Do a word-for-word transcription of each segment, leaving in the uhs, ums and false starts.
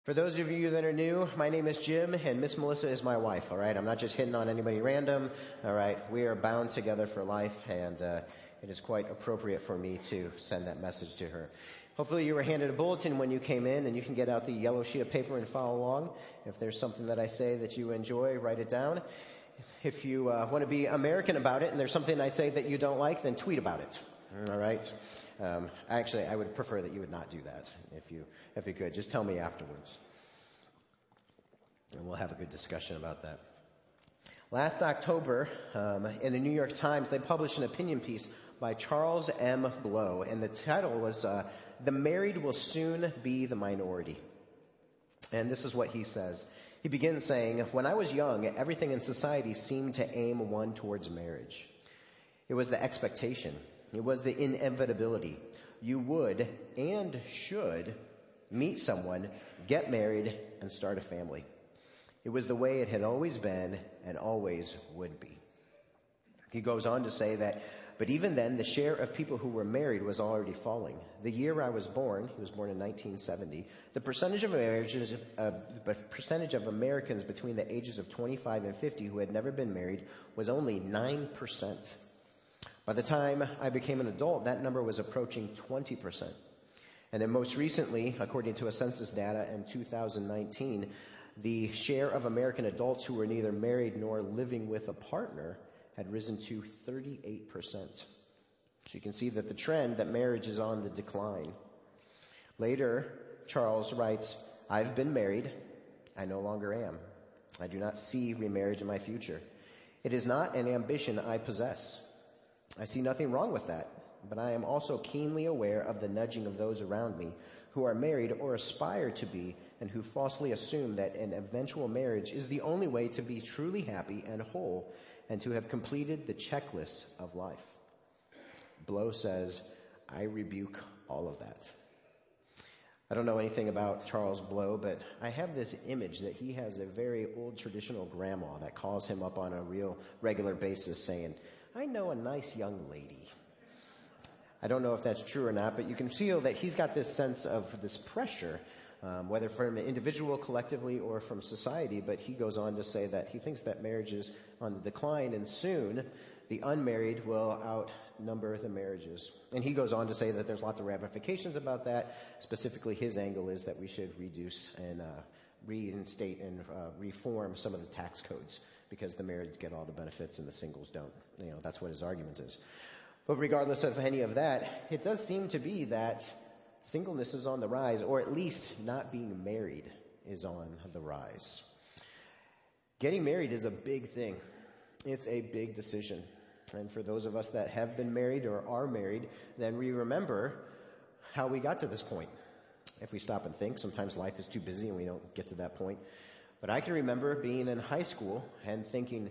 For those of you that are new, my name is Jim, and Miss Melissa is my wife, all right? I'm not just hitting on anybody random, all right? We are bound together for life, and uh, it is quite appropriate for me to send that message to her. Hopefully you were handed a bulletin when you came in, and you can get out the yellow sheet of paper and follow along. If there's something that I say that you enjoy, write it down. If you uh, want to be American about it, and there's something I say that you don't like, then tweet about it, all right? Um, actually, I would prefer that you would not do that if you if you could. Just tell me afterwards, and we'll have a good discussion about that. Last October, um, in the New York Times, they published an opinion piece by Charles M. Blow, and the title was uh, "The Married Will Soon Be the Minority." And this is what he says. He begins saying, "When I was young, everything in society seemed to aim one towards marriage. It was the expectation. It was the inevitability. You would and should meet someone, get married, and start a family. It was the way it had always been and always would be." He goes on to say that, but even then, the share of people who were married was already falling. The year I was born, he was born in nineteen seventy, the percentage of marriages, uh, the percentage of Americans between the ages of twenty-five and fifty who had never been married was only nine percent. By the time I became an adult, that number was approaching twenty percent. And then most recently, according to a census data in two thousand nineteen, the share of American adults who were neither married nor living with a partner had risen to thirty-eight percent. So you can see that the trend that marriage is on the decline. Later, Charles writes, "I've been married. I no longer am. I do not see remarriage in my future. It is not an ambition I possess. I see nothing wrong with that, but I am also keenly aware of the nudging of those around me who are married or aspire to be and who falsely assume that an eventual marriage is the only way to be truly happy and whole and to have completed the checklist of life." Blow says, "I rebuke all of that." I don't know anything about Charles Blow, but I have this image that he has a very old traditional grandma that calls him up on a real regular basis saying, "I know a nice young lady." I don't know if that's true or not, but you can feel that he's got this sense of this pressure, um, whether from an individual, collectively, or from society. But he goes on to say that he thinks that marriage is on the decline, and soon the unmarried will outnumber the marriages. And he goes on to say that there's lots of ramifications about that. Specifically, his angle is that we should reduce and uh, reinstate and uh, reform some of the tax codes, because the married get all the benefits and the singles don't. You know, that's what his argument is. But regardless of any of that, it does seem to be that singleness is on the rise, or at least not being married is on the rise. Getting married is a big thing. It's a big decision. And for those of us that have been married or are married, then we remember how we got to this point. If we stop and think, sometimes life is too busy and we don't get to that point. But I can remember being in high school and thinking,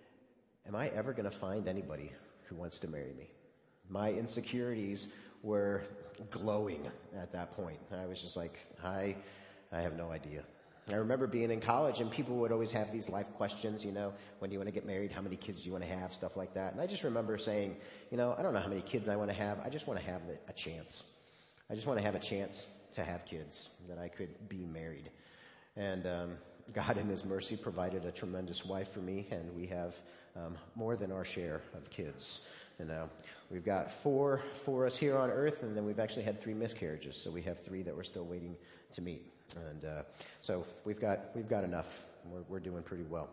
am I ever going to find anybody who wants to marry me? My insecurities were glowing at that point. I was just like, I, I have no idea. I remember being in college and people would always have these life questions, you know, when do you want to get married? How many kids do you want to have? Stuff like that. And I just remember saying, you know, I don't know how many kids I want to have. I just want to have a chance. I just want to have a chance to have kids, that I could be married. And um, God in His mercy provided a tremendous wife for me, and we have um, more than our share of kids. You know, we've got four for us here on earth, and then we've actually had three miscarriages, so we have three that we're still waiting to meet. And uh, so we've got we've got enough. We're, we're doing pretty well.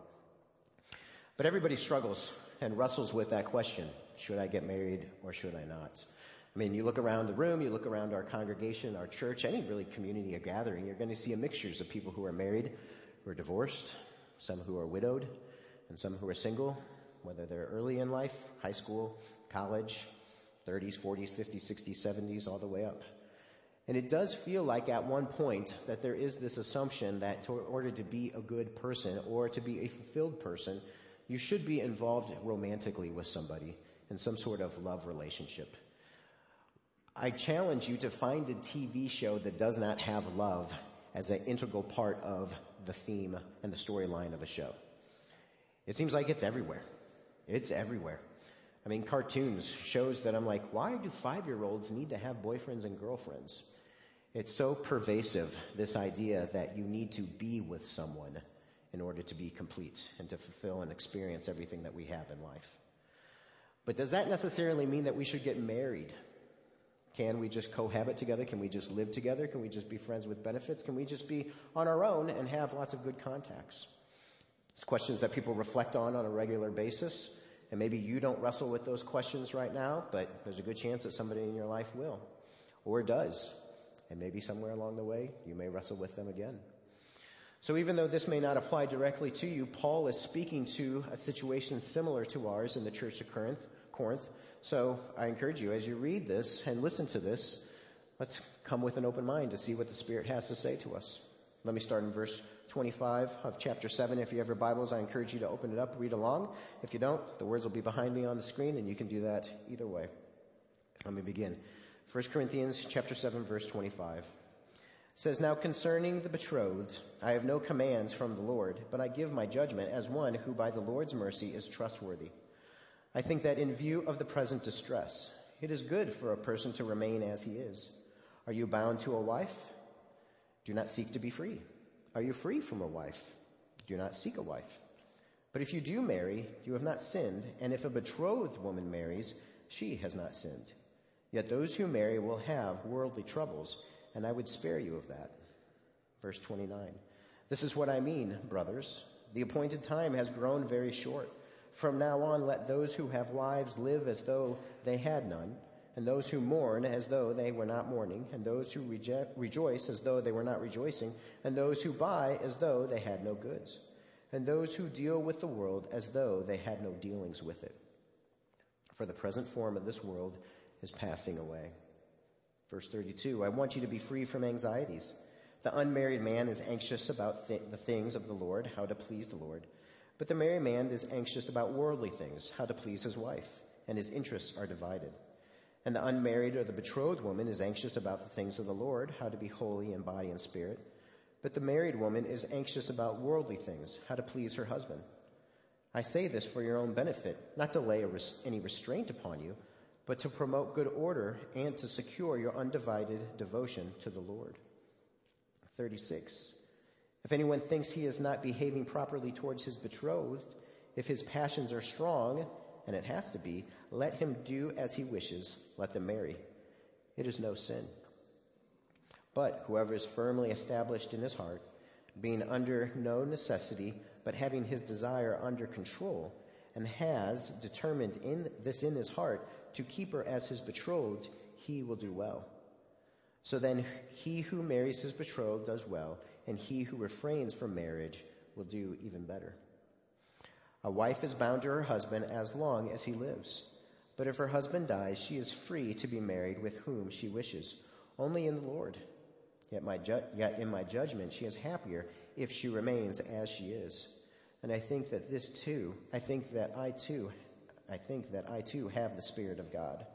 But everybody struggles and wrestles with that question: should I get married or should I not? I mean, you look around the room, you look around our congregation, our church, any really community or gathering, you're going to see a mixtures of people who are married, who are divorced, some who are widowed, and some who are single, whether they're early in life, high school, college, thirties, forties, fifties, sixties, seventies, all the way up. And it does feel like at one point that there is this assumption that in order to be a good person or to be a fulfilled person, you should be involved romantically with somebody in some sort of love relationship. I challenge you to find a T V show that does not have love as an integral part of the theme and the storyline of a show. It seems like it's everywhere. It's everywhere. I mean, cartoons, shows that I'm like, why do five-year-olds need to have boyfriends and girlfriends? It's so pervasive, this idea that you need to be with someone in order to be complete and to fulfill and experience everything that we have in life. But does that necessarily mean that we should get married? Can we just cohabit together? Can we just live together? Can we just be friends with benefits? Can we just be on our own and have lots of good contacts? It's questions that people reflect on on a regular basis. And maybe you don't wrestle with those questions right now, but there's a good chance that somebody in your life will, or does. And maybe somewhere along the way, you may wrestle with them again. So even though this may not apply directly to you, Paul is speaking to a situation similar to ours in the church of Corinth. Corinth. So I encourage you, as you read this and listen to this, let's come with an open mind to see what the Spirit has to say to us. Let me start in verse twenty-five of chapter seven. If you have your Bibles, I encourage you to open it up, read along. If you don't, the words will be behind me on the screen, and you can do that either way. Let me begin. First Corinthians chapter seven, verse twenty-five. It says, "Now concerning the betrothed, I have no commands from the Lord, but I give my judgment as one who by the Lord's mercy is trustworthy. I think that in view of the present distress, it is good for a person to remain as he is. Are you bound to a wife? Do not seek to be free. Are you free from a wife? Do not seek a wife. But if you do marry, you have not sinned, and if a betrothed woman marries, she has not sinned. Yet those who marry will have worldly troubles, and I would spare you of that." Verse twenty-nine. "This is what I mean, brothers. The appointed time has grown very short. From now on, let those who have wives live as though they had none, and those who mourn as though they were not mourning, and those who reje- rejoice as though they were not rejoicing, and those who buy as though they had no goods, and those who deal with the world as though they had no dealings with it. For the present form of this world is passing away." Verse thirty-two, "I want you to be free from anxieties. The unmarried man is anxious about th- the things of the Lord, how to please the Lord. But the married man is anxious about worldly things, how to please his wife, and his interests are divided. And the unmarried or the betrothed woman is anxious about the things of the Lord, how to be holy in body and spirit. But the married woman is anxious about worldly things, how to please her husband. I say this for your own benefit, not to lay a res- any restraint upon you, but to promote good order and to secure your undivided devotion to the Lord." thirty-six. "If anyone thinks he is not behaving properly towards his betrothed, if his passions are strong, and it has to be, let him do as he wishes, let them marry. It is no sin. But whoever is firmly established in his heart, being under no necessity, but having his desire under control, and has determined in this in his heart to keep her as his betrothed, he will do well. So then he who marries his betrothed does well, and he who refrains from marriage will do even better. A wife is bound to her husband as long as he lives. But if her husband dies, she is free to be married with whom she wishes, only in the Lord. Yet, my ju- yet in my judgment, she is happier if she remains as she is. And I think that this too, I think that I too, I think that I too have the Spirit of God."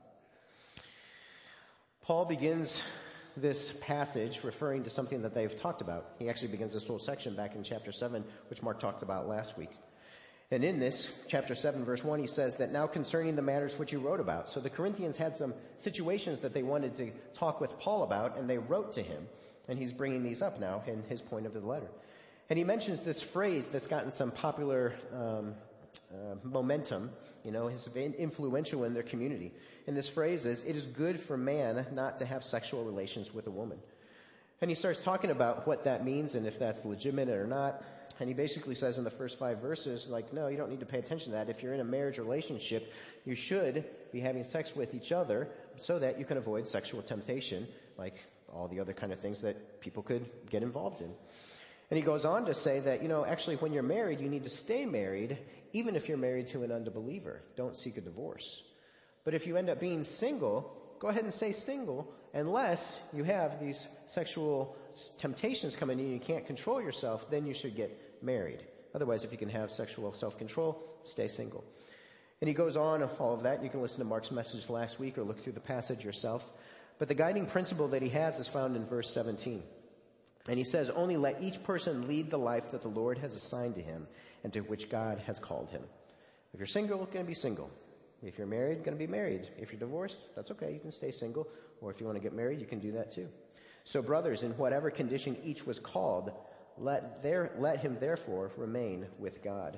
Paul begins this passage referring to something that they've talked about. He actually begins this whole section back in chapter seven, which Mark talked about last week. And in this, chapter seven, verse one, he says that now concerning the matters which you wrote about. So the Corinthians had some situations that they wanted to talk with Paul about, and they wrote to him. And he's bringing these up now in his point of the letter. And he mentions this phrase that's gotten some popular um, uh, momentum, you know, has been influential in their community. And this phrase is, "It is good for man not to have sexual relations with a woman." And he starts talking about what that means and if that's legitimate or not. And he basically says in the first five verses, like, no, you don't need to pay attention to that. If you're in a marriage relationship, you should be having sex with each other so that you can avoid sexual temptation, like all the other kind of things that people could get involved in. And he goes on to say that, you know, actually when you're married, you need to stay married, even if you're married to an unbeliever. Don't seek a divorce. But if you end up being single, go ahead and stay single, unless you have these sexual temptations coming in and you can't control yourself, then you should get married. Otherwise, if you can have sexual self-control, stay single. And he goes on all of that. You can listen to Mark's message last week or look through the passage yourself. But the guiding principle that he has is found in verse seventeen. And he says, "Only let each person lead the life that the Lord has assigned to him and to which God has called him." If you're single, going to be single. If you're married, going to be married. If you're divorced, that's okay. You can stay single. Or if you want to get married, you can do that too. So brothers, in whatever condition each was called, let there, let him therefore remain with God.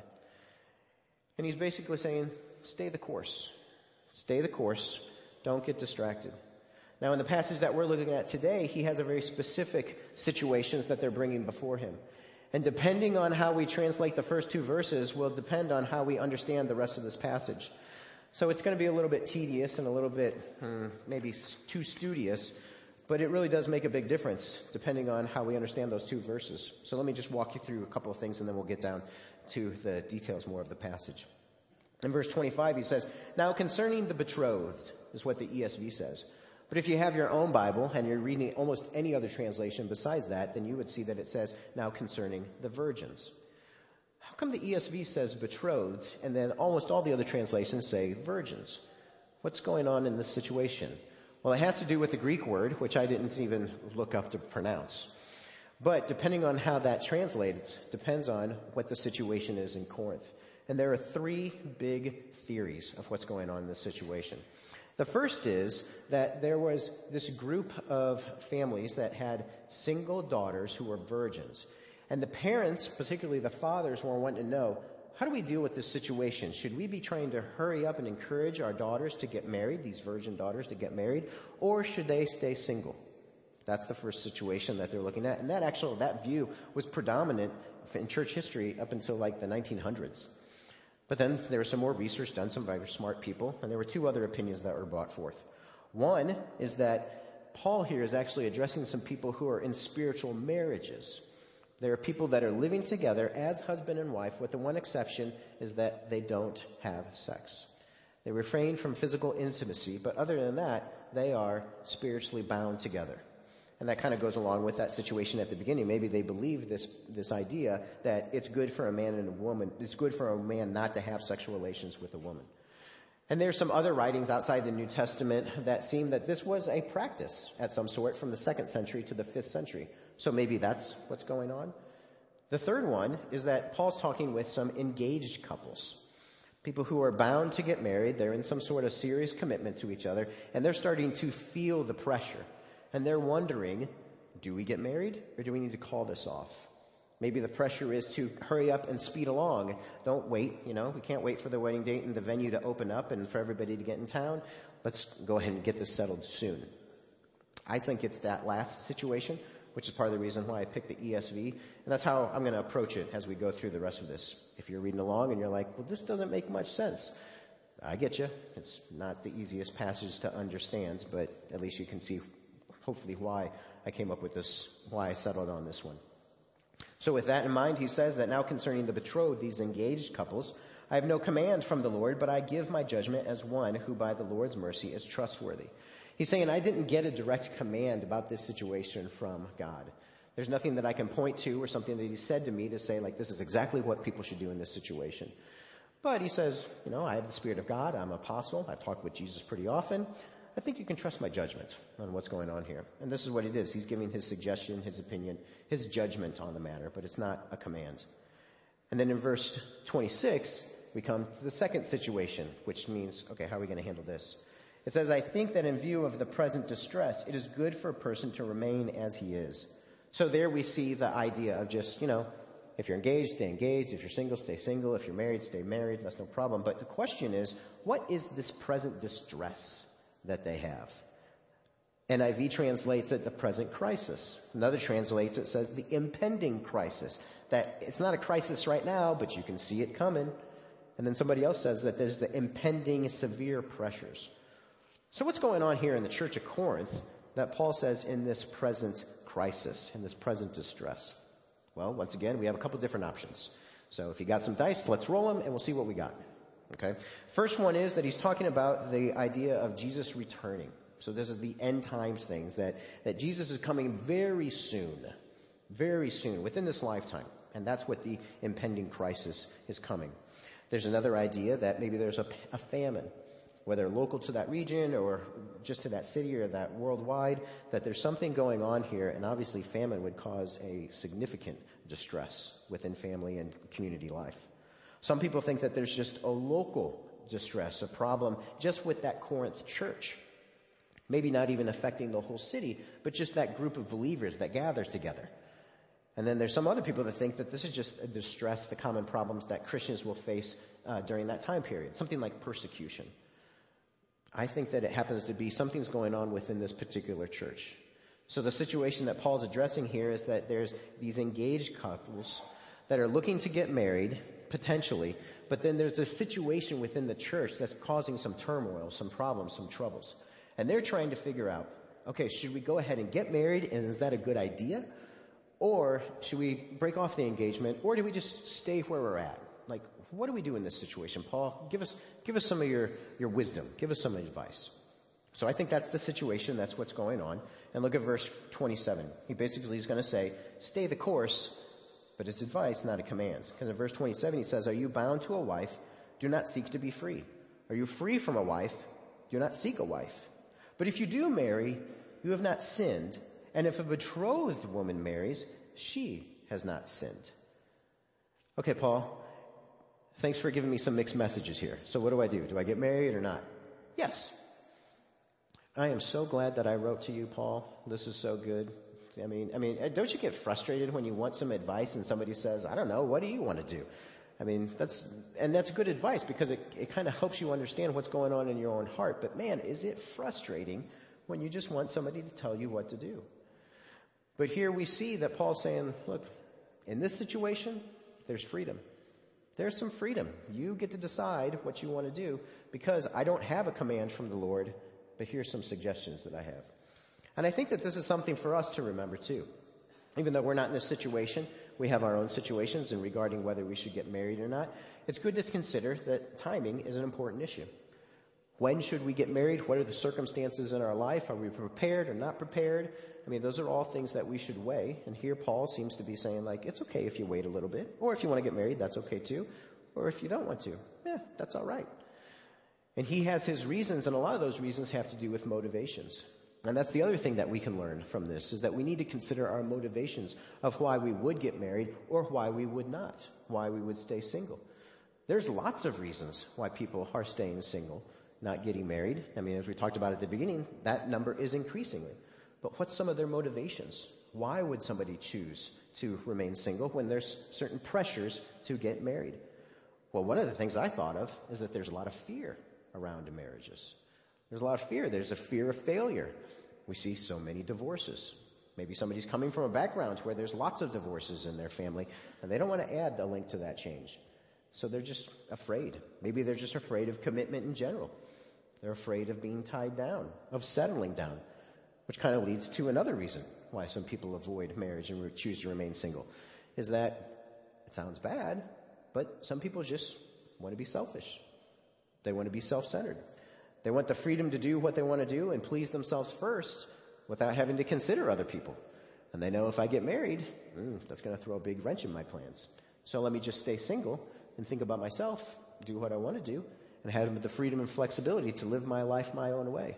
And he's basically saying, stay the course. Stay the course. Don't get distracted. Now, in the passage that we're looking at today, he has a very specific situations that they're bringing before him. And depending on how we translate the first two verses will depend on how we understand the rest of this passage. So it's going to be a little bit tedious and a little bit hmm, maybe too studious, but it really does make a big difference depending on how we understand those two verses. So let me just walk you through a couple of things and then we'll get down to the details more of the passage. In verse twenty-five, he says, "Now concerning the betrothed," is what the E S V says. But if you have your own Bible and you're reading almost any other translation besides that, then you would see that it says, "Now concerning the virgins." How come the E S V says betrothed and then almost all the other translations say virgins? What's going on in this situation? Well, it has to do with the Greek word, which I didn't even look up to pronounce. But depending on how that translates, depends on what the situation is in Corinth. And there are three big theories of what's going on in this situation. The first is that there was this group of families that had single daughters who were virgins. And the parents, particularly the fathers, were wanting to know, how do we deal with this situation? Should we be trying to hurry up and encourage our daughters to get married, these virgin daughters to get married, or should they stay single? That's the first situation that they're looking at. And that actual, that view was predominant in church history up until like the nineteen hundreds. But then there was some more research done, some very smart people, and there were two other opinions that were brought forth. One is that Paul here is actually addressing some people who are in spiritual marriages. There are people that are living together as husband and wife, with the one exception is that they don't have sex. They refrain from physical intimacy, but other than that, they are spiritually bound together. And that kind of goes along with that situation at the beginning. Maybe they believe this this idea that it's good for a man and a woman, it's good for a man not to have sexual relations with a woman. And there's some other writings outside the New Testament that seem that this was a practice at some sort from the second century to the fifth century. So maybe that's what's going on. The third one is that Paul's talking with some engaged couples. People who are bound to get married, they're in some sort of serious commitment to each other, and they're starting to feel the pressure. And they're wondering, do we get married or do we need to call this off? Maybe the pressure is to hurry up and speed along. Don't wait, you know, we can't wait for the wedding date and the venue to open up and for everybody to get in town. Let's go ahead and get this settled soon. I think it's that last situation, which is part of the reason why I picked the E S V. And that's how I'm going to approach it as we go through the rest of this. If you're reading along and you're like, well, this doesn't make much sense. I get you. It's not the easiest passage to understand, but at least you can see hopefully why I came up with this, why I settled on this one. So with that in mind, he says that now concerning the betrothed, these engaged couples, I have no command from the Lord, but I give my judgment as one who by the Lord's mercy is trustworthy. He's saying I didn't get a direct command about this situation from God. There's nothing that I can point to or something that he said to me to say like this is exactly what people should do in this situation. But he says, you know, I have the Spirit of God. I'm an apostle. I've talked with Jesus pretty often. I think you can trust my judgment on what's going on here. And this is what it is. He's giving his suggestion, his opinion, his judgment on the matter, but it's not a command. And then in verse twenty-six, we come to the second situation, which means, okay, how are we going to handle this? It says, I think that in view of the present distress, it is good for a person to remain as he is. So there we see the idea of just, you know, if you're engaged, stay engaged. If you're single, stay single. If you're married, stay married. That's no problem. But the question is, what is this present distress that they have? N I V translates it the present crisis. Another translates it says the impending crisis. That it's not a crisis right now, but you can see it coming. And then somebody else says that there's the impending severe pressures. So what's going on here in the church of Corinth that Paul says in this present crisis, in this present distress? Well, once again, we have a couple different options. So if you got some dice, let's roll them and we'll see what we got. Okay. First one is that he's talking about the idea of Jesus returning. So this is the end times things, that, that Jesus is coming very soon, very soon, within this lifetime. And that's what the impending crisis is coming. There's another idea that maybe there's a, a famine, whether local to that region or just to that city or that worldwide, that there's something going on here. And obviously famine would cause a significant distress within family and community life. Some people think that there's just a local distress, a problem just with that Corinth church. Maybe not even affecting the whole city, but just that group of believers that gather together. And then there's some other people that think that this is just a distress, the common problems that Christians will face uh, during that time period, something like persecution. I think that it happens to be something's going on within this particular church. So the situation that Paul's addressing here is that there's these engaged couples that are looking to get married, potentially, but then there's a situation within the church that's causing some turmoil, some problems, some troubles. And they're trying to figure out, okay, should we go ahead and get married, and is that a good idea? Or should we break off the engagement, or do we just stay where we're at? Like, what do we do in this situation? Paul, give us give us some of your, your wisdom. Give us some advice. So I think that's the situation. That's what's going on. And look at verse twenty-seven. He basically is going to say, stay the course, but it's advice, not a command. Because in verse twenty-seven he says, are you bound to a wife? Do not seek to be free. Are you free from a wife? Do not seek a wife. But if you do marry, you have not sinned. And if a betrothed woman marries, she has not sinned. Okay, Paul, thanks for giving me some mixed messages here. So what do I do? Do I get married or not? Yes. I am so glad that I wrote to you, Paul. This is so good. I mean, I mean, don't you get frustrated when you want some advice and somebody says, I don't know, what do you want to do? I mean, that's, and that's good advice because it, it kind of helps you understand what's going on in your own heart. But man, is it frustrating when you just want somebody to tell you what to do? But here we see that Paul's saying, look, in this situation, there's freedom. There's some freedom. You get to decide what you want to do because I don't have a command from the Lord, but here's some suggestions that I have. And I think that this is something for us to remember too. Even though we're not in this situation, we have our own situations in regarding whether we should get married or not. It's good to consider that timing is an important issue. When should we get married? What are the circumstances in our life? Are we prepared or not prepared? I mean, those are all things that we should weigh. And here Paul seems to be saying, like, it's okay if you wait a little bit. Or if you want to get married, that's okay too. Or if you don't want to, yeah, that's all right. And he has his reasons, and a lot of those reasons have to do with motivations. And that's the other thing that we can learn from this, is that we need to consider our motivations of why we would get married or why we would not, why we would stay single. There's lots of reasons why people are staying single, not getting married. I mean, as we talked about at the beginning, that number is increasingly. But what's some of their motivations? Why would somebody choose to remain single when there's certain pressures to get married? Well, one of the things I thought of is that there's a lot of fear around marriages. There's a lot of fear. There's a fear of failure. We see so many divorces. Maybe somebody's coming from a background where there's lots of divorces in their family, and they don't want to add the link to that change. So they're just afraid. Maybe they're just afraid of commitment in general. They're afraid of being tied down, of settling down, which kind of leads to another reason why some people avoid marriage and choose to remain single, is that it sounds bad, but some people just want to be selfish. They want to be self-centered. They want the freedom to do what they want to do and please themselves first without having to consider other people. And they know if I get married, mm, that's going to throw a big wrench in my plans. So let me just stay single and think about myself, do what I want to do, and have the freedom and flexibility to live my life my own way.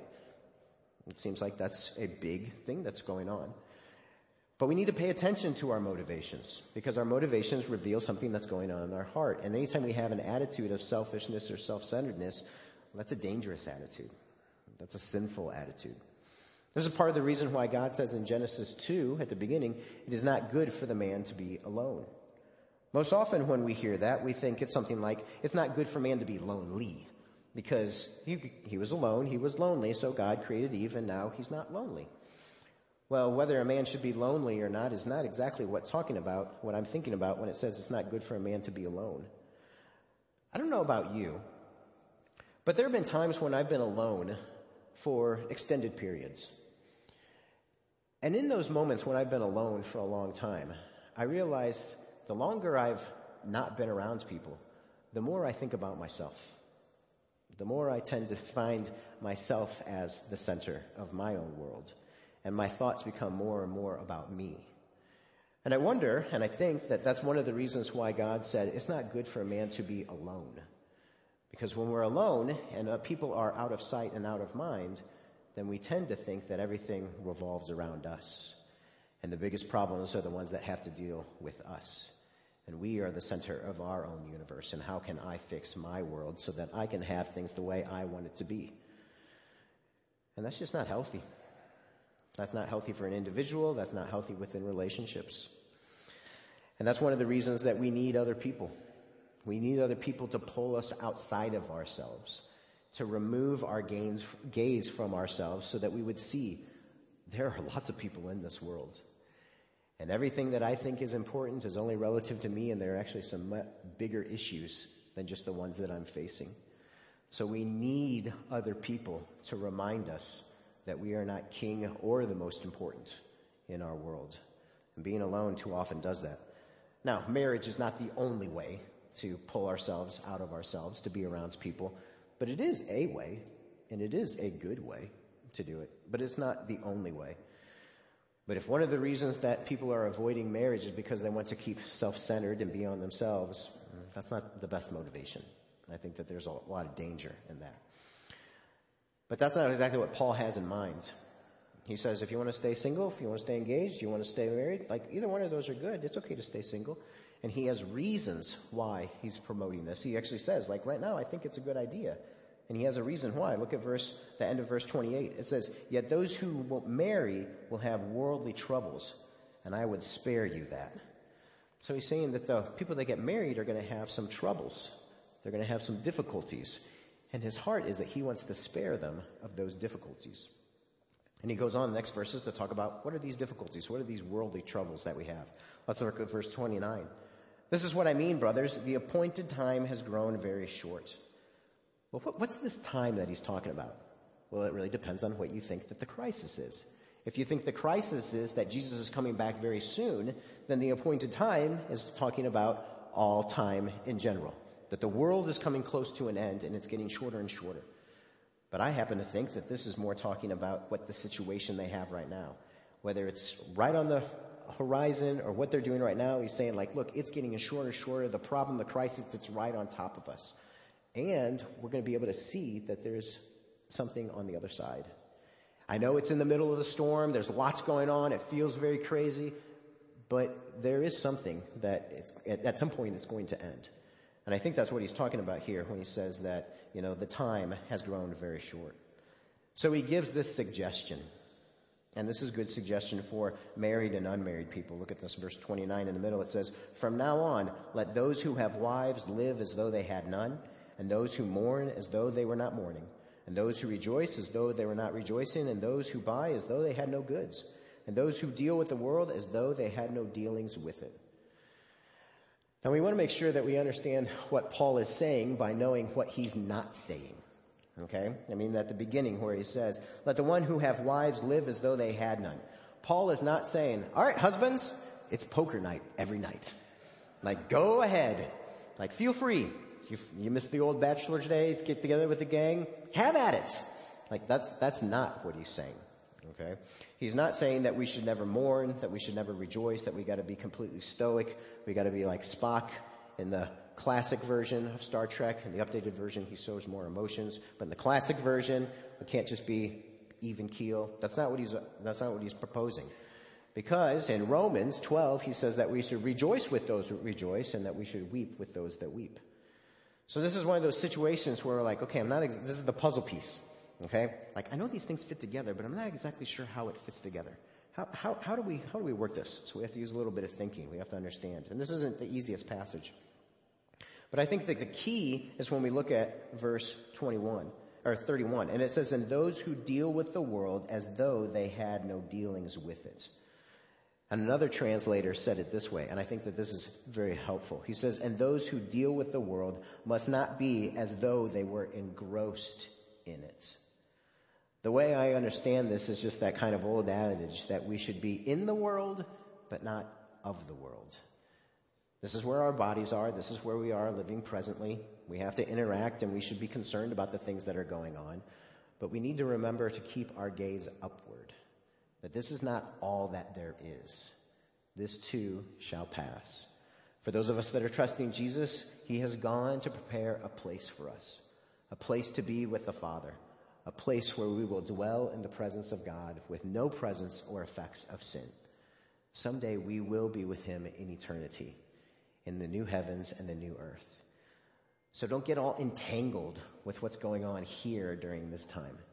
It seems like that's a big thing that's going on. But we need to pay attention to our motivations, because our motivations reveal something that's going on in our heart. And anytime we have an attitude of selfishness or self-centeredness, that's a dangerous attitude. That's a sinful attitude. This is part of the reason why God says in Genesis two, at the beginning, it is not good for the man to be alone. Most often when we hear that, we think it's something like, it's not good for man to be lonely, because he, he was alone, he was lonely, so God created Eve, and now he's not lonely. Well, whether a man should be lonely or not is not exactly what talking about, what I'm thinking about when it says it's not good for a man to be alone. I don't know about you, but there have been times when I've been alone for extended periods. And in those moments when I've been alone for a long time, I realized the longer I've not been around people, the more I think about myself. The more I tend to find myself as the center of my own world. And my thoughts become more and more about me. And I wonder, and I think that that's one of the reasons why God said it's not good for a man to be alone. Because when we're alone and uh, people are out of sight and out of mind, then we tend to think that everything revolves around us. And the biggest problems are the ones that have to deal with us. And we are the center of our own universe. And how can I fix my world so that I can have things the way I want it to be? And that's just not healthy. That's not healthy for an individual. That's not healthy within relationships. And that's one of the reasons that we need other people. We need other people to pull us outside of ourselves, to remove our gains, gaze from ourselves so that we would see there are lots of people in this world. And everything that I think is important is only relative to me, and there are actually some bigger issues than just the ones that I'm facing. So we need other people to remind us that we are not king or the most important in our world. And being alone too often does that. Now, marriage is not the only way to pull ourselves out of ourselves, to be around people, but it is a way, and it is a good way to do it. But it's not the only way. But if one of the reasons that people are avoiding marriage is because they want to keep self-centered and be on themselves, that's not the best motivation. I think that there's a lot of danger in that. But that's not exactly what Paul has in mind. He says if you want to stay single, if you want to stay engaged, you want to stay married, like either one of those are good. It's okay to stay single. And he has reasons why he's promoting this. He actually says, like right now, I think it's a good idea. And he has a reason why. Look at verse, the end of verse twenty-eight. It says, yet those who won't marry will have worldly troubles, and I would spare you that. So he's saying that the people that get married are going to have some troubles. They're going to have some difficulties. And his heart is that he wants to spare them of those difficulties. And he goes on in the next verses to talk about what are these difficulties? What are these worldly troubles that we have? Let's look at verse twenty-nine. This is what I mean, brothers. The appointed time has grown very short. Well, what's this time that he's talking about? Well, it really depends on what you think that the crisis is. If you think the crisis is that Jesus is coming back very soon, then the appointed time is talking about all time in general. That the world is coming close to an end and it's getting shorter and shorter. But I happen to think that this is more talking about what the situation they have right now. Whether it's right on the horizon or what they're doing right now, he's saying like, look, it's getting shorter and shorter. The problem, the crisis, it's right on top of us. And we're going to be able to see that there's something on the other side. I know it's in the middle of the storm. There's lots going on. It feels very crazy. But there is something that it's, at some point it's going to end. And I think that's what he's talking about here when he says that, you know, the time has grown very short. So he gives this suggestion. And this is a good suggestion for married and unmarried people. Look at this verse twenty-nine in the middle. It says, from now on, let those who have wives live as though they had none, and those who mourn as though they were not mourning, and those who rejoice as though they were not rejoicing, and those who buy as though they had no goods, and those who deal with the world as though they had no dealings with it. Now we want to make sure that we understand what Paul is saying by knowing what he's not saying. Okay? I mean, at the beginning where he says, let the one who have wives live as though they had none. Paul is not saying, all right, husbands, it's poker night every night. Like, go ahead. Like, feel free. You, you missed the old bachelor's days, get together with the gang, have at it. Like, that's, that's not what he's saying. Okay? He's not saying that we should never mourn, that we should never rejoice, that we got to be completely stoic. We got to be like Spock in the classic version of Star Trek. In the updated version, he shows more emotions. But in the classic version, we can't just be even keel. That's not what he's, that's not what he's proposing. Because in Romans twelve, he says that we should rejoice with those who rejoice and that we should weep with those that weep. So this is one of those situations where we're like, okay, I'm not, ex- this is the puzzle piece. Okay? Like, I know these things fit together, but I'm not exactly sure how it fits together. How, how, how do we, how do we work this? So we have to use a little bit of thinking. We have to understand. And this isn't the easiest passage. But I think that the key is when we look at verse twenty-one, or thirty-one, and it says, and those who deal with the world as though they had no dealings with it. And another translator said it this way, and I think that this is very helpful. He says, and those who deal with the world must not be as though they were engrossed in it. The way I understand this is just that kind of old adage that we should be in the world, but not of the world. This is where our bodies are. This is where we are living presently. We have to interact, and we should be concerned about the things that are going on. But we need to remember to keep our gaze upward. That this is not all that there is. This too shall pass. For those of us that are trusting Jesus, he has gone to prepare a place for us. A place to be with the Father. A place where we will dwell in the presence of God with no presence or effects of sin. Someday we will be with him in eternity, in the new heavens and the new earth. So don't get all entangled with what's going on here during this time.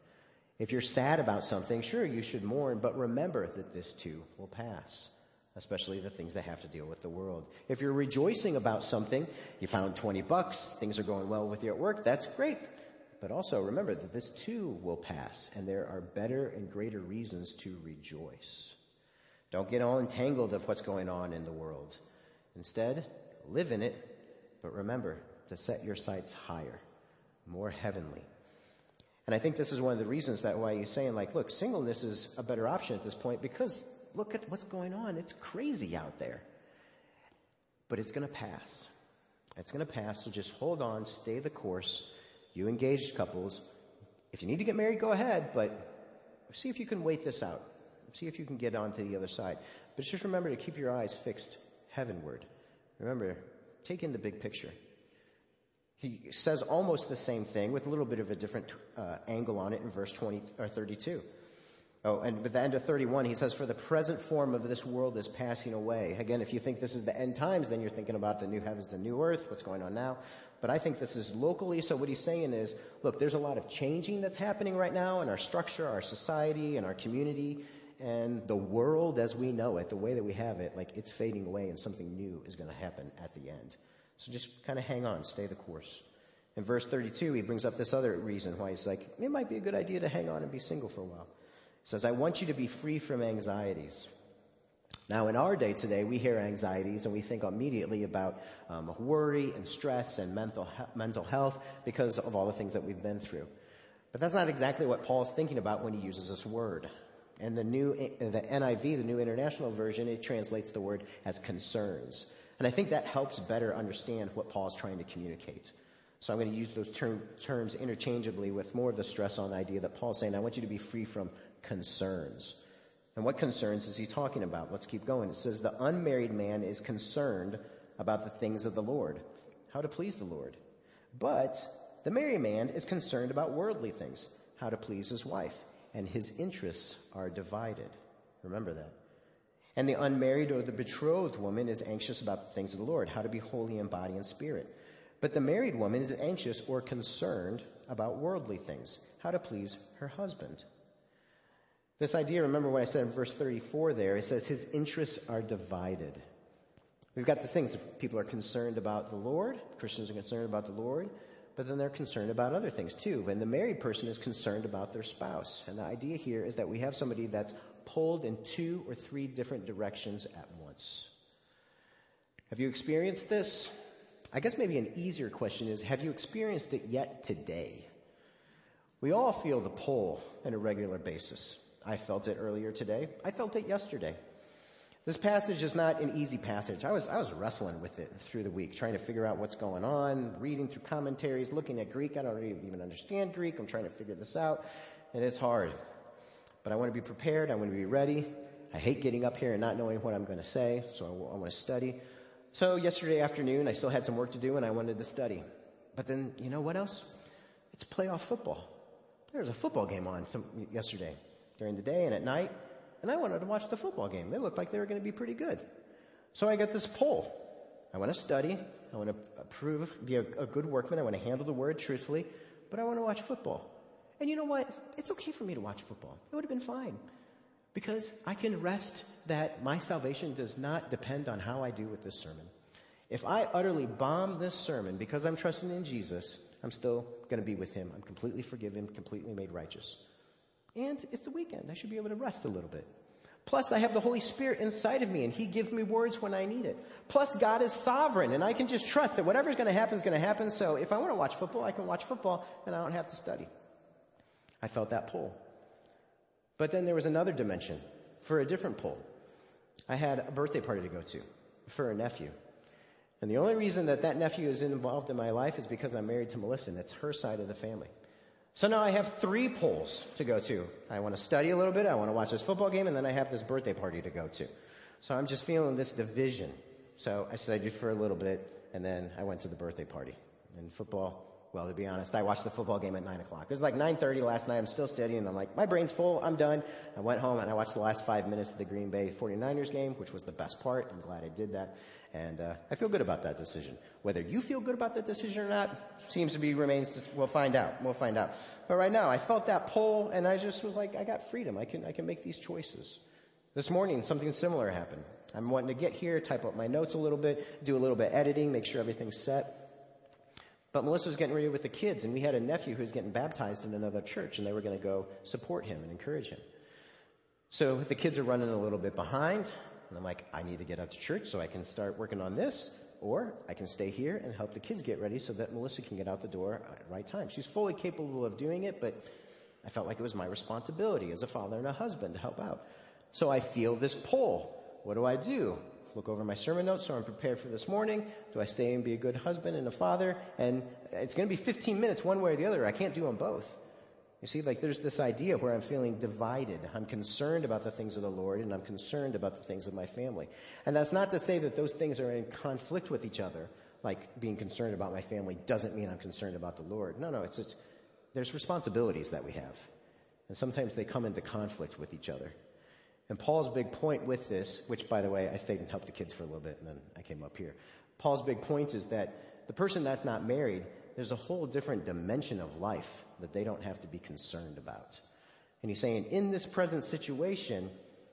If you're sad about something, sure, you should mourn, but remember that this too will pass, especially the things that have to deal with the world. If you're rejoicing about something, you found twenty bucks, things are going well with you at work, that's great. But also remember that this too will pass, and there are better and greater reasons to rejoice. Don't get all entangled of what's going on in the world. Instead, live in it, but remember to set your sights higher, more heavenly. And I think this is one of the reasons that why you're saying, like, look, singleness is a better option at this point, because look at what's going on. It's crazy out there. But it's going to pass. It's going to pass, so just hold on, stay the course. You engaged couples, if you need to get married, go ahead, but see if you can wait this out. See if you can get on to the other side. But just remember to keep your eyes fixed heavenward. Remember, take in the big picture. He says almost the same thing with a little bit of a different uh, angle on it in verse twenty or thirty-two. Oh, and at the end of thirty-one, he says, for the present form of this world is passing away. Again, if you think this is the end times, then you're thinking about the new heavens, the new earth, what's going on now. But I think this is locally, so what he's saying is, look, there's a lot of changing that's happening right now in our structure, our society, and our community, and the world as we know it, the way that we have it, like it's fading away and something new is going to happen at the end. So just kind of hang on, stay the course. In verse thirty-two, he brings up this other reason why he's like, it might be a good idea to hang on and be single for a while. He says, I want you to be free from anxieties. Now, in our day today, we hear anxieties and we think immediately about um, worry and stress and mental he- mental health because of all the things that we've been through. But that's not exactly what Paul's thinking about when he uses this word. And the new, the N I V, the New International Version, it translates the word as concerns. And I think that helps better understand what Paul's trying to communicate. So I'm going to use those term, terms interchangeably with more of the stress on the idea that Paul's saying, I want you to be free from concerns. And what concerns is he talking about? Let's keep going. It says, the unmarried man is concerned about the things of the Lord, how to please the Lord. But the married man is concerned about worldly things, how to please his wife. And his interests are divided. Remember that. And the unmarried or the betrothed woman is anxious about the things of the Lord, how to be holy in body and spirit. But the married woman is anxious or concerned about worldly things, how to please her husband. This idea, remember what I said in verse thirty-four there, it says his interests are divided. We've got these things. People are concerned about the Lord. Christians are concerned about the Lord. But then they're concerned about other things too. And the married person is concerned about their spouse. And the idea here is that we have somebody that's pulled in two or three different directions at once. Have you experienced this? I guess maybe an easier question is, have you experienced it yet today? We all feel the pull on a regular basis. I felt it earlier today. I felt it yesterday. This passage is not an easy passage. I was I was wrestling with it through the week, trying to figure out what's going on, reading through commentaries, looking at Greek. I don't even understand Greek. I'm trying to figure this out, and it's hard. But I want to be prepared. I want to be ready. I hate getting up here and not knowing what I'm going to say, so I, I want to study. So yesterday afternoon, I still had some work to do, and I wanted to study. But then, you know what else? It's playoff football. There was a football game on some, yesterday, during the day and at night. And I wanted to watch the football game. They looked like they were going to be pretty good. So I got this poll. I want to study. I want to prove, be a, a good workman. I want to handle the word truthfully. But I want to watch football. And you know what? It's okay for me to watch football. It would have been fine. Because I can rest that my salvation does not depend on how I do with this sermon. If I utterly bomb this sermon because I'm trusting in Jesus, I'm still going to be with him. I'm completely forgiven, completely made righteous. And it's the weekend. I should be able to rest a little bit. Plus, I have the Holy Spirit inside of me, and he gives me words when I need it. Plus, God is sovereign, and I can just trust that whatever's going to happen is going to happen. So if I want to watch football, I can watch football, and I don't have to study. I felt that pull. But then there was another dimension for a different pull. I had a birthday party to go to for a nephew. And the only reason that that nephew is involved in my life is because I'm married to Melissa, and it's her side of the family. So now I have three polls to go to. I want to study a little bit, I want to watch this football game, and then I have this birthday party to go to. So I'm just feeling this division. So I studied for a little bit, and then I went to the birthday party. And football Well, to be honest, I watched the football game at nine o'clock. It was like nine thirty last night. I'm still studying. I'm like, my brain's full. I'm done. I went home and I watched the last five minutes of the Green Bay forty-niners game, which was the best part. I'm glad I did that. And uh, I feel good about that decision. Whether you feel good about that decision or not seems to be remains, to, we'll find out. We'll find out. But right now, I felt that pull and I just was like, I got freedom. I can, I can make these choices. This morning, something similar happened. I'm wanting to get here, type up my notes a little bit, do a little bit of editing, make sure everything's set. But Melissa was getting ready with the kids, and we had a nephew who was getting baptized in another church, and they were going to go support him and encourage him. So the kids are running a little bit behind, and I'm like, I need to get up to church so I can start working on this, or I can stay here and help the kids get ready so that Melissa can get out the door at the right time. She's fully capable of doing it, but I felt like it was my responsibility as a father and a husband to help out. So I feel this pull. What do I do? Look over my sermon notes so I'm prepared for this morning. Do I stay and be a good husband and a father? And it's going to be fifteen minutes one way or the other. I can't do them both. You see, like there's this idea where I'm feeling divided. I'm concerned about the things of the Lord and I'm concerned about the things of my family. And that's not to say that those things are in conflict with each other. Like being concerned about my family doesn't mean I'm concerned about the Lord. No, no, it's, it's there's responsibilities that we have. And sometimes they come into conflict with each other. And Paul's big point with this, which, by the way, I stayed and helped the kids for a little bit, and then I came up here. Paul's big point is that the person that's not married, there's a whole different dimension of life that they don't have to be concerned about. And he's saying, in this present situation,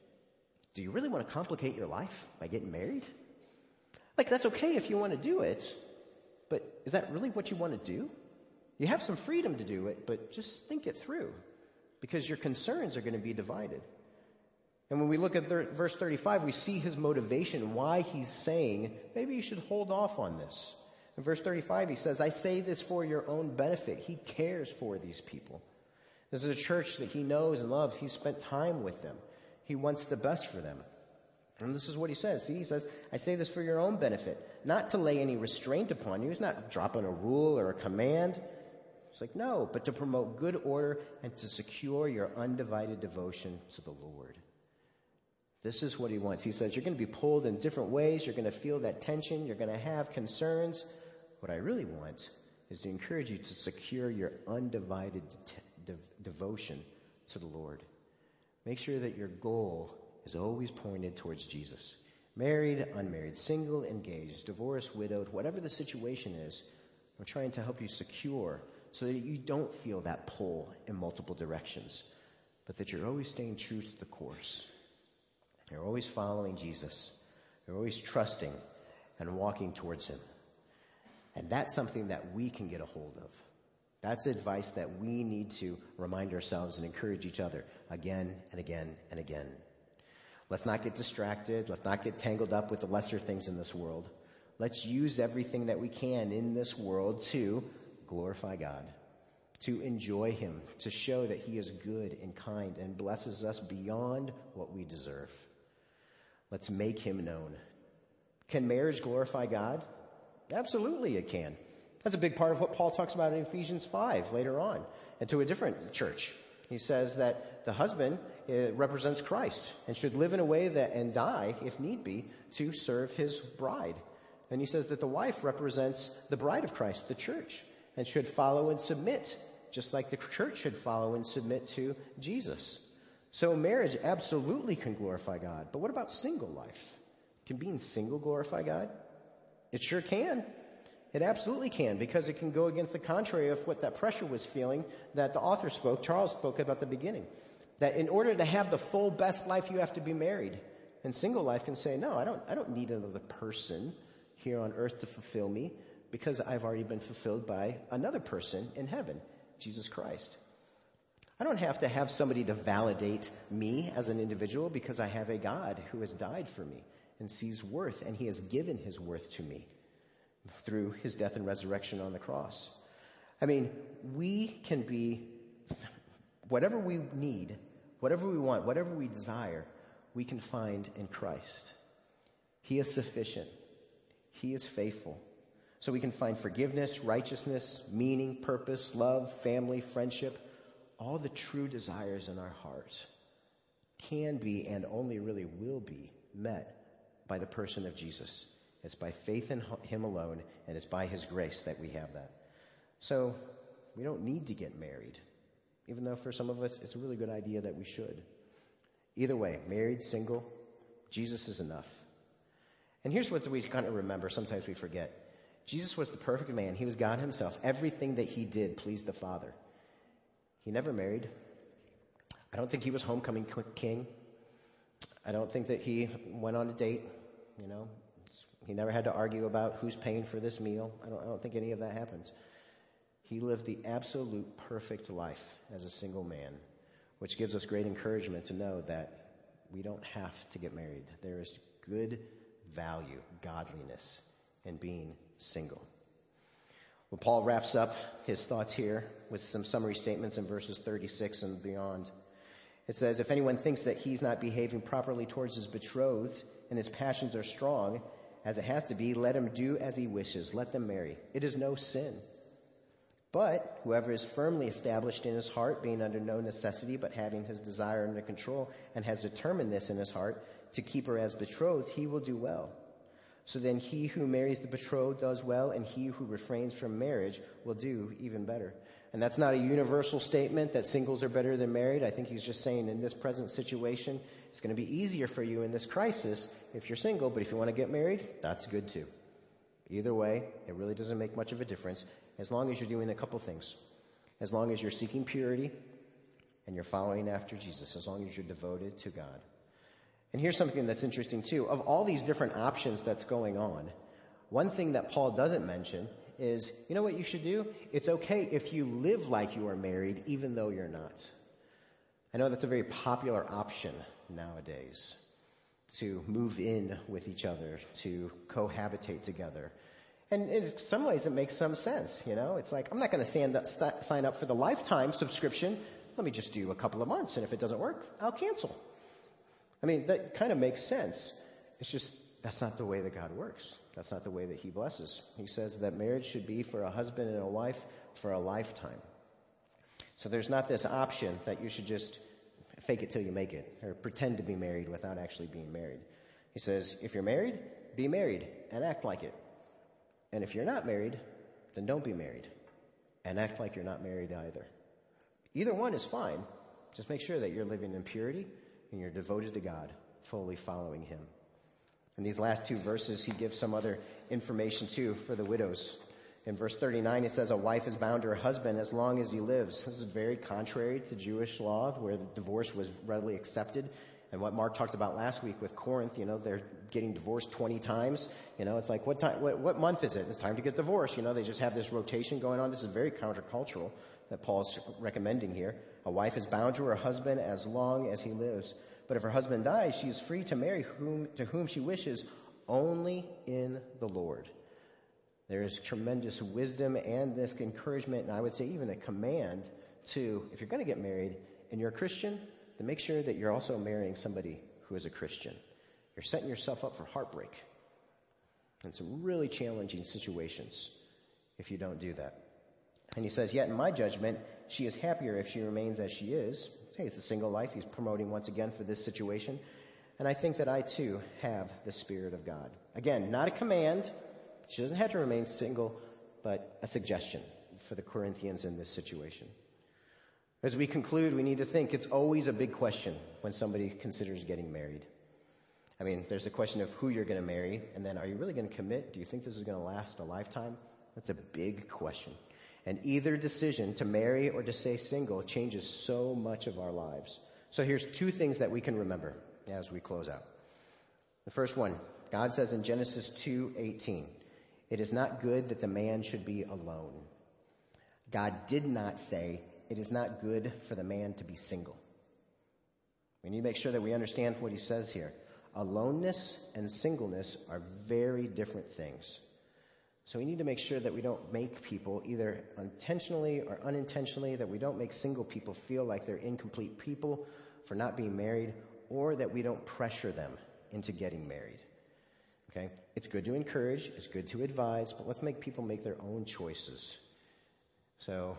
do you really want to complicate your life by getting married? Like, that's okay if you want to do it, but is that really what you want to do? You have some freedom to do it, but just think it through, because your concerns are going to be divided. And when we look at verse thirty-five, we see his motivation, why he's saying, maybe you should hold off on this. In verse thirty-five, he says, I say this for your own benefit. He cares for these people. This is a church that he knows and loves. He's spent time with them. He wants the best for them. And this is what he says. See, he says, I say this for your own benefit, not to lay any restraint upon you. He's not dropping a rule or a command. It's like, no, but to promote good order and to secure your undivided devotion to the Lord. This is what he wants. He says, you're going to be pulled in different ways. You're going to feel that tension. You're going to have concerns. What I really want is to encourage you to secure your undivided de- de- devotion to the Lord. Make sure that your goal is always pointed towards Jesus. Married, unmarried, single, engaged, divorced, widowed, whatever the situation is, I'm trying to help you secure so that you don't feel that pull in multiple directions, but that you're always staying true to the course. You're always following Jesus. You're always trusting and walking towards him. And that's something that we can get a hold of. That's advice that we need to remind ourselves and encourage each other again and again and again. Let's not get distracted. Let's not get tangled up with the lesser things in this world. Let's use everything that we can in this world to glorify God, to enjoy him, to show that he is good and kind and blesses us beyond what we deserve. Let's make him known. Can marriage glorify God? Absolutely it can. That's a big part of what Paul talks about in Ephesians five later on, and to a different church. He says that the husband uh, represents Christ and should live in a way that, and die, if need be, to serve his bride. And he says that the wife represents the bride of Christ, the church, and should follow and submit, just like the church should follow and submit to Jesus. So marriage absolutely can glorify God. But what about single life? Can being single glorify God? It sure can. It absolutely can, because it can go against the contrary of what that pressure was feeling that the author spoke, Charles spoke about at the beginning. That in order to have the full best life, you have to be married. And single life can say, no, I don't, I don't need another person here on earth to fulfill me, because I've already been fulfilled by another person in heaven, Jesus Christ. I don't have to have somebody to validate me as an individual, because I have a God who has died for me and sees worth, and he has given his worth to me through his death and resurrection on the cross. I mean, we can be, whatever we need, whatever we want, whatever we desire, we can find in Christ. He is sufficient. He is faithful. So we can find forgiveness, righteousness, meaning, purpose, love, family, friendship. All the true desires in our heart can be and only really will be met by the person of Jesus. It's by faith in him alone, and it's by his grace that we have that. So we don't need to get married, even though for some of us it's a really good idea that we should. Either way, married, single, Jesus is enough. And here's what we kind of remember. Sometimes we forget. Jesus was the perfect man. He was God himself. Everything that he did pleased the Father. He never married. I don't think he was homecoming king. I don't think that he went on a date. You know, he never had to argue about who's paying for this meal. I don't, I don't think any of that happened. He lived the absolute perfect life as a single man, which gives us great encouragement to know that we don't have to get married. There is good value, godliness, in being single. Well, Paul wraps up his thoughts here with some summary statements in verses thirty-six and beyond. It says, if anyone thinks that he's not behaving properly towards his betrothed and his passions are strong, as it has to be, let him do as he wishes. Let them marry. It is no sin. But whoever is firmly established in his heart, being under no necessity, but having his desire under control, and has determined this in his heart, to keep her as betrothed, he will do well. So then he who marries the betrothed does well, and he who refrains from marriage will do even better. And that's not a universal statement that singles are better than married. I think he's just saying in this present situation, it's going to be easier for you in this crisis if you're single, but if you want to get married, that's good too. Either way, it really doesn't make much of a difference as long as you're doing a couple things. As long as you're seeking purity and you're following after Jesus, as long as you're devoted to God. And here's something that's interesting too. Of all these different options that's going on, one thing that Paul doesn't mention is, you know what you should do? It's okay if you live like you are married, even though you're not. I know that's a very popular option nowadays, to move in with each other, to cohabitate together. And in some ways it makes some sense, you know? It's like, I'm not going to stand up, st- sign up for the lifetime subscription. Let me just do a couple of months, and if it doesn't work, I'll cancel. I mean, that kind of makes sense. It's just, that's not the way that God works. That's not the way that he blesses. He says that marriage should be for a husband and a wife for a lifetime. So there's not this option that you should just fake it till you make it, or pretend to be married without actually being married. He says, if you're married, be married and act like it. And if you're not married, then don't be married and act like you're not married either. Either one is fine. Just make sure that you're living in purity and you're devoted to God, fully following him. In these last two verses, he gives some other information too for the widows. In verse thirty-nine, it says, a wife is bound to her husband as long as he lives. This is very contrary to Jewish law, where the divorce was readily accepted. And what Mark talked about last week with Corinth, you know, they're getting divorced twenty times. You know, it's like, what time, what, what month is it? It's time to get divorced. You know, they just have this rotation going on. This is very countercultural that Paul's recommending here. A wife is bound to her husband as long as he lives. But if her husband dies, she is free to marry whom, to whom she wishes, only in the Lord. There is tremendous wisdom and this encouragement, and I would say even a command to, if you're going to get married and you're a Christian, then make sure that you're also marrying somebody who is a Christian. You're setting yourself up for heartbreak and some really challenging situations if you don't do that. And he says, yet in my judgment, she is happier if she remains as she is. Hey, it's a single life he's promoting once again for this situation. And I think that I too have the Spirit of God. Again, not a command. She doesn't have to remain single, but a suggestion for the Corinthians in this situation. As we conclude, we need to think it's always a big question when somebody considers getting married. I mean, there's the question of who you're going to marry, and then are you really going to commit? Do you think this is going to last a lifetime? That's a big question. And either decision, to marry or to stay single, changes so much of our lives. So here's two things that we can remember as we close out. The first one, God says in Genesis two eighteen, it is not good that the man should be alone. God did not say it is not good for the man to be single. We need to make sure that we understand what he says here. Aloneness and singleness are very different things. So we need to make sure that we don't make people, either intentionally or unintentionally, that we don't make single people feel like they're incomplete people for not being married, or that we don't pressure them into getting married. Okay? It's good to encourage, it's good to advise, but let's make people make their own choices. So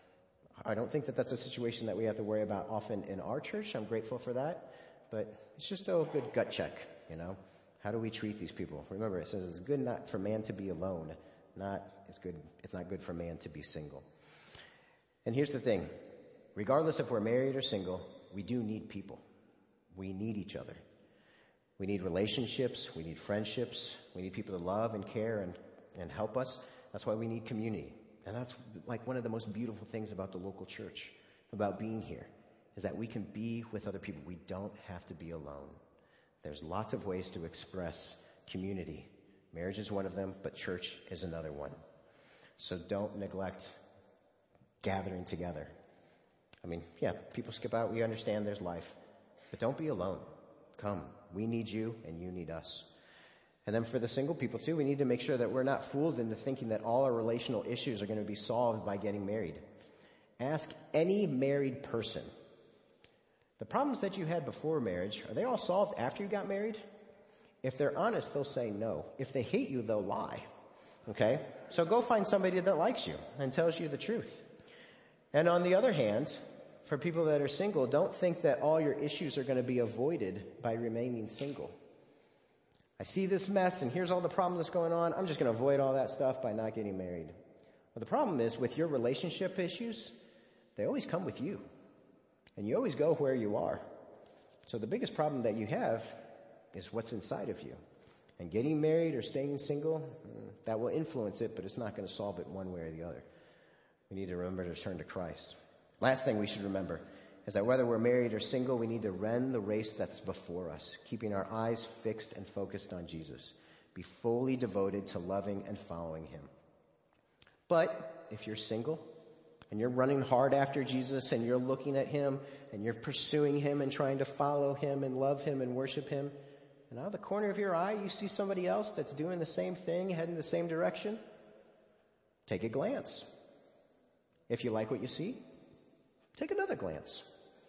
I don't think that that's a situation that we have to worry about often in our church. I'm grateful for that, but it's just a good gut check, you know? How do we treat these people? Remember, it says it's good not for man to be alone, not it's good. It's not good for man to be single. And here's the thing. Regardless if we're married or single, we do need people. We need each other. We need relationships. We need friendships. We need people to love and care and, and help us. That's why we need community. And that's like one of the most beautiful things about the local church, about being here, is that we can be with other people. We don't have to be alone. There's lots of ways to express community. Marriage is one of them, but church is another one. So don't neglect gathering together. I mean, yeah, people skip out. We understand there's life. But don't be alone. Come. We need you, and you need us. And then for the single people, too, we need to make sure that we're not fooled into thinking that all our relational issues are going to be solved by getting married. Ask any married person. The problems that you had before marriage, are they all solved after you got married? If they're honest, they'll say no. If they hate you, they'll lie. Okay? So go find somebody that likes you and tells you the truth. And on the other hand, for people that are single, don't think that all your issues are going to be avoided by remaining single. I see this mess, and here's all the problem that's going on. I'm just going to avoid all that stuff by not getting married. Well, the problem is with your relationship issues, they always come with you. And you always go where you are. So the biggest problem that you have is what's inside of you. And getting married or staying single, that will influence it, but it's not going to solve it one way or the other. We need to remember to turn to Christ. Last thing we should remember is that whether we're married or single, we need to run the race that's before us, keeping our eyes fixed and focused on Jesus. Be fully devoted to loving and following him. But if you're single and you're running hard after Jesus and you're looking at him and you're pursuing him and trying to follow him and love him and worship him, and out of the corner of your eye you see somebody else that's doing the same thing, heading the same direction, take a glance. If you like what you see, take another glance.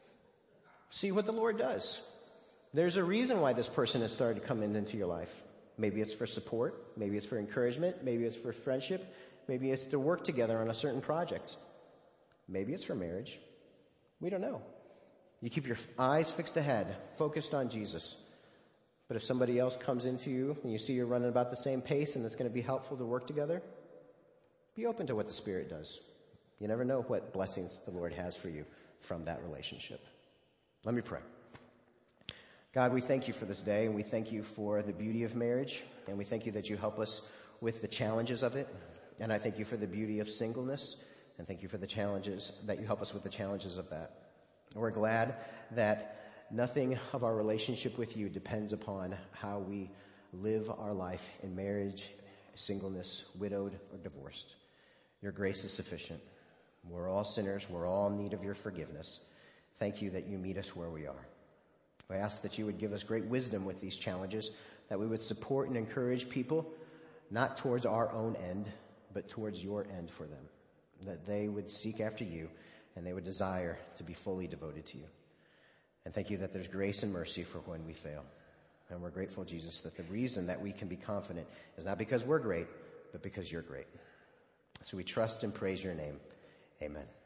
See what the Lord does. There's a reason why this person has started to come into your life. Maybe it's for support. Maybe it's for encouragement. Maybe it's for friendship. Maybe it's to work together on a certain project. Maybe it's for marriage. We don't know. You keep your eyes fixed ahead, focused on Jesus. But if somebody else comes into you and you see you're running about the same pace and it's going to be helpful to work together, be open to what the Spirit does. You never know what blessings the Lord has for you from that relationship. Let me pray. God, we thank you for this day, and we thank you for the beauty of marriage, and we thank you that you help us with the challenges of it. And I thank you for the beauty of singleness, and thank you for the challenges, that you help us with the challenges of that. And we're glad that nothing of our relationship with you depends upon how we live our life in marriage, singleness, widowed, or divorced. Your grace is sufficient. We're all sinners. We're all in need of your forgiveness. Thank you that you meet us where we are. We ask that you would give us great wisdom with these challenges, that we would support and encourage people, not towards our own end, but towards your end for them, that they would seek after you and they would desire to be fully devoted to you. And thank you that there's grace and mercy for when we fail. And we're grateful, Jesus, that the reason that we can be confident is not because we're great, but because you're great. So we trust and praise your name. Amen.